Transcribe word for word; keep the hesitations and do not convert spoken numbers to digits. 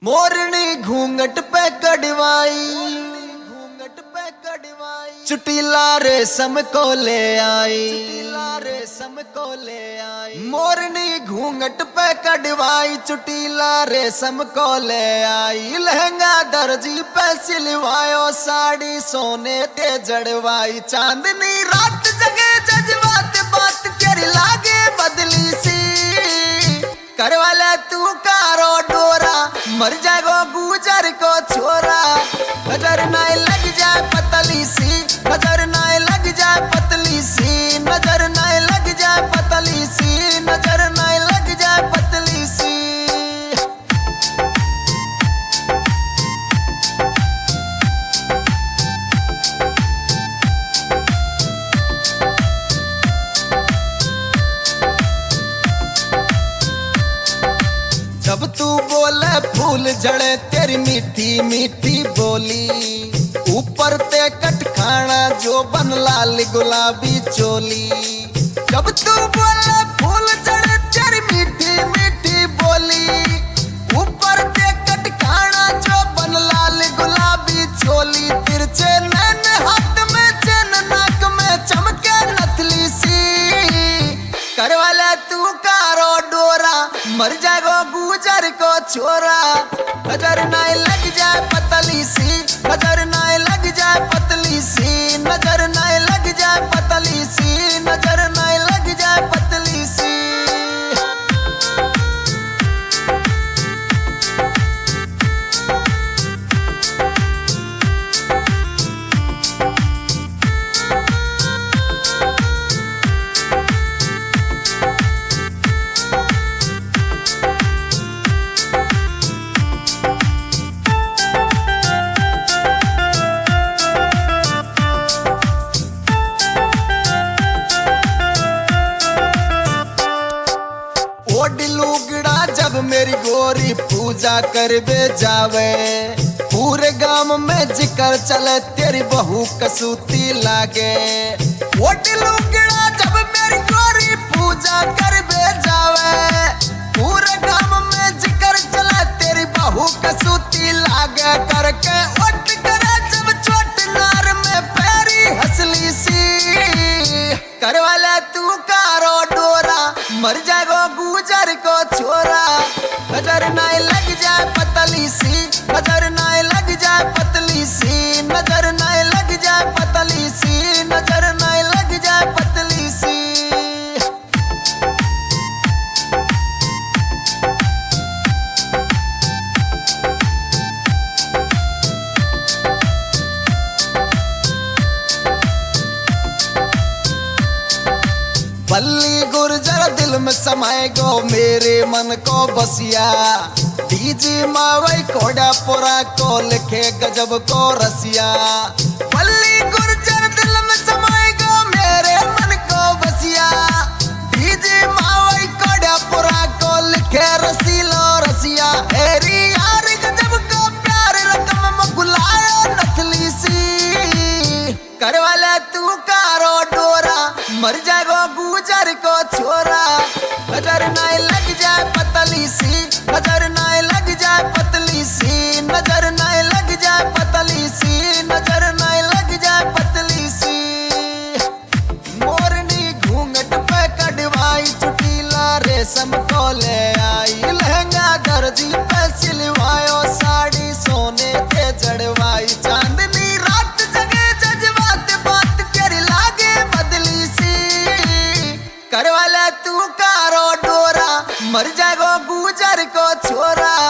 मोरनी घूंघट पे कड़वाई, घूंघट पे कड़वाई, चुटीला रेशम को ले आई, चुटीला रेशम को ले आई। मोरनी घूंघट पे कड़वाई, चुटीला रेशम को ले आई। लहंगा दर्जी पे सिलवायो, साड़ी सोने ते जड़वाई। चांदनी रात जगे जज्बात, बात तेरी लागे बदली सी। करवाले तू कारो डोरा, मर जागो गुजर को छोरा। नजर नाय लग जाए पतली सी, नजर नाय लग जाए पतली सी, नजर नाय लग जाए पतली सी, नजर नाय लग जाए पतली सी। जब तू बोले फूल झड़े तेरी मीठी मीठी बोली। ऊपर ते कट खाना जो बन लाल गुलाबी चोली। जब तू बोले फूल झड़े तेरी मीठी मीठी बोली। ऊपर ते कट खाना जो बन लाल गुलाबी चोली। तिरछे नैन हाथ में चैन, नाक में चमके नथली सी। करवाले तू कारो डोरा, मर जागो गुजर को छोरा। नजर नाय लग जाए पतली सी, नजर नाय लग जाए पतली सी, नजर नाय लग जाए पतली सी, नजर नाय लग जाए पतली सी। लुगड़ा जब मेरी गोरी पूजा कर बे जावे। पूरे गांव में जिक्र चले तेरी बहू कसूती लागे। ओट लुगड़ा जब मेरी गोरी पूजा कर बे जावे। पूरे गांव में जिक्र चले तेरी बहू कसूती लागे। करके ओट करे जब छोट नार में पैरी हंसली सी। करवाले तू कारो डोरा, मर जागो गुजर को छोरा। नजर नाय लग जाए पतली सी, नजर नाय लग जाए पतली सी, नजर नाय लग जाए पतली सी, नजर नाय लग जाए पतली सी। बल्ली गुर्जर दिल में समाए गो मेरे मन को बसिया। डीजी मावई कोड़ा पोरा को लिखे गजब को रसिया। बल्ली गुर्जर दिल में समाए गो मेरे मन को बसिया। डीजी मावई कोड़ा पोरा को लिखे रसीलो रसिया। हेरी यार गजब को प्यार रकम में गुलायो नथली सी। करवाले तू कारो डोरा, मर जागो गुजर को छोरा। नजर नाय लग जाए पतली सी, नजर नाय लग जाए पतली सी, नजर नाय लग जाए पतली सी, नजर नाय लग जाए पतली सी। मोरनी घूंघट पे कड़वाई, चुटीला रेशम को ले आई। लहंगा दर्जी पे सिलवायो, साड़ी सोने ते जड़वाई। चांदनी रात जगे जज्बात, बात तेरी लागे बदली सी। करवाले तू कारो डोरा, मर जागो गुजर को छोरा।